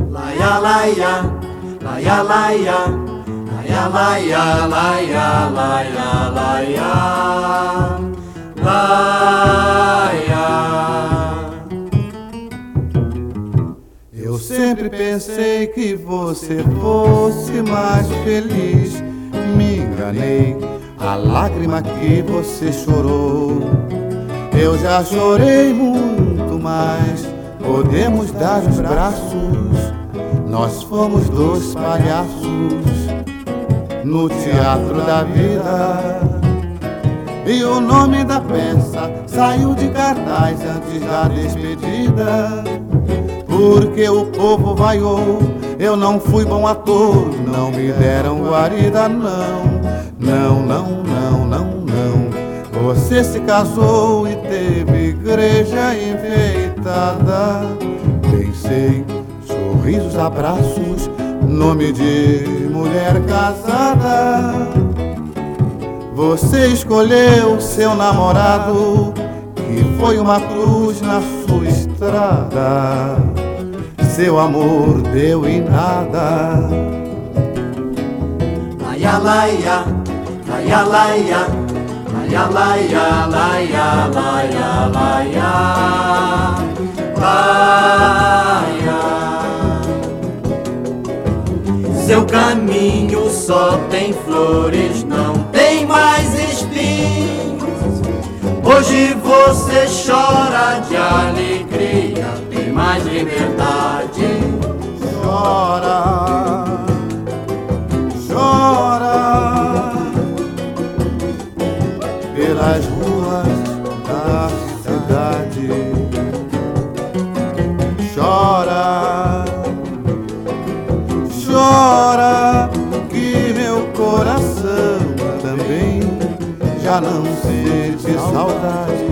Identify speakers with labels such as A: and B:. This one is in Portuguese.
A: laia, laia, laia, laia, laia, laia, laia, laia, laia, laia.
B: Eu sempre pensei que você fosse mais feliz. Me enganei, a lágrima que você chorou, eu já chorei muito mais. Podemos dar os braços, nós fomos dois palhaços no teatro da vida. E o nome da peça saiu de cartaz antes da despedida, porque o povo vaiou. Eu não fui bom ator, não me deram guarida, não. Não, não, não, não, não. Você se casou e teve igreja enfeitada. Pensei, sorrisos, abraços, nome de mulher casada. Você escolheu seu namorado, que foi uma cruz na sua estrada. Seu amor deu em nada.
A: Laia, laia, laia, laia, laia, laia, laia, laia, laia, laia. Seu caminho só tem flores, não tem mais espinhos. Hoje você chora de alegria, tem mais liberdade.
B: Chora, chora pelas ruas da cidade. Chora, chora que meu coração também já não sente saudade.